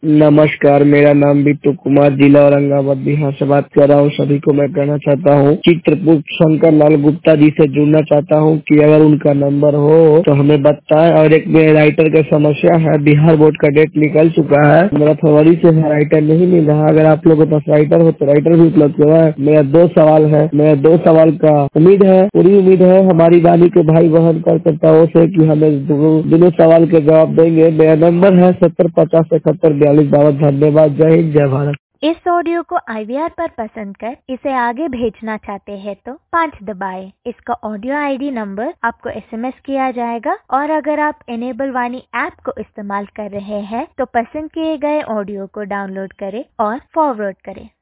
नमस्कार, मेरा नाम बिट्टू कुमार, जिला औरंगाबाद, बिहार से बात कर रहा हूँ। सभी को मैं कहना चाहता हूँ, चित्रपुर शंकर लाल गुप्ता जी से जुड़ना चाहता हूँ कि अगर उनका नंबर हो तो हमें बताएं। और एक मेरे राइटर का समस्या है, बिहार बोर्ड का डेट निकल चुका है, मेरा फरवरी से राइटर नहीं मिल रहा। अगर आप लोगों के पास राइटर हो तो राइटर भी उपलब्ध करवाएं। मेरा 2 सवाल है, मेरा 2 सवाल का उम्मीद है, पूरी उम्मीद है हमारी वाणी के भाई बहन कार्यकर्ताओं से कि हमें दोनों सवाल के जवाब देंगे। मेरा नंबर है 70507142। धन्यवाद। जय हिंद, जय भारत। इस ऑडियो को IVR पर पसंद कर इसे आगे भेजना चाहते हैं तो 5 दबाएं। इसका ऑडियो ID नंबर आपको SMS किया जाएगा। और अगर आप इनेबल वाणी ऐप को इस्तेमाल कर रहे हैं तो पसंद किए गए ऑडियो को डाउनलोड करें और फॉरवर्ड करें।